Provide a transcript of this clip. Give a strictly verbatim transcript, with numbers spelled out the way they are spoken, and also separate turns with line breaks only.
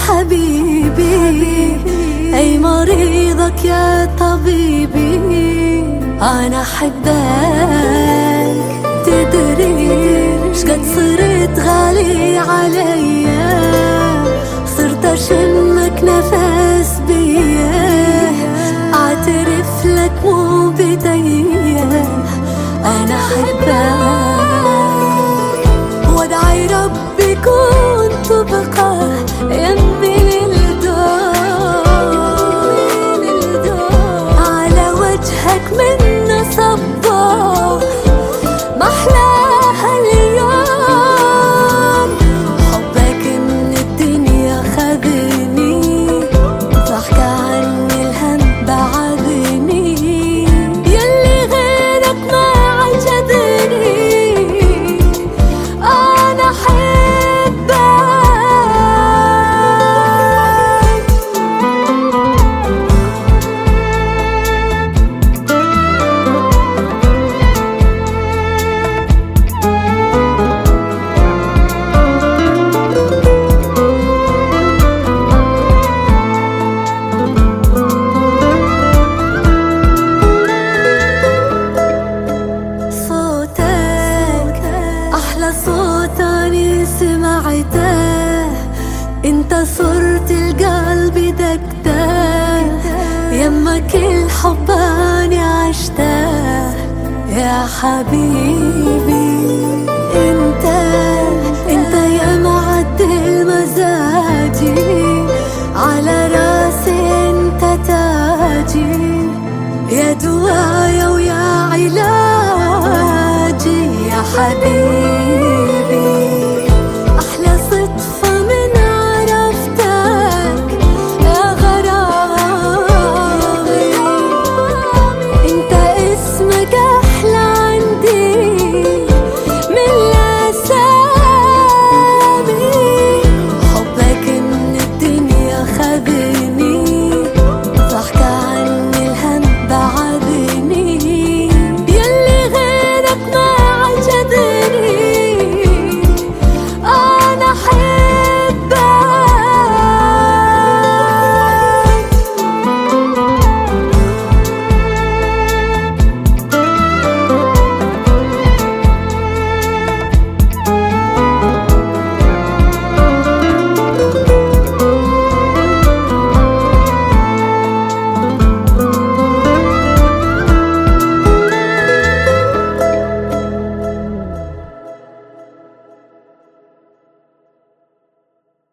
حبيبي، أي مريضك يا طبيبي، أنا أحبك. تدري شقد صرت غالي عليا، صرت أشمك نفس بيا، أعترف لك مو بديا أنا أحبك. وادعي ربي كنت بقى يمي للدار، على وجهك من صبا محلاها اليوم. حبك من الدنيا خذني، ضحك عني الهم بعدني، يلي غيرك ما عجبني أنا أحبك. صوت أني سمعته، انت صرت القلب دقته، يمك الحب أني عشته يا حبيبي. انت انت يا معدل مزاجي، على راسي انت تاجي، يا دوايا ويا علاجي يا حبيبي.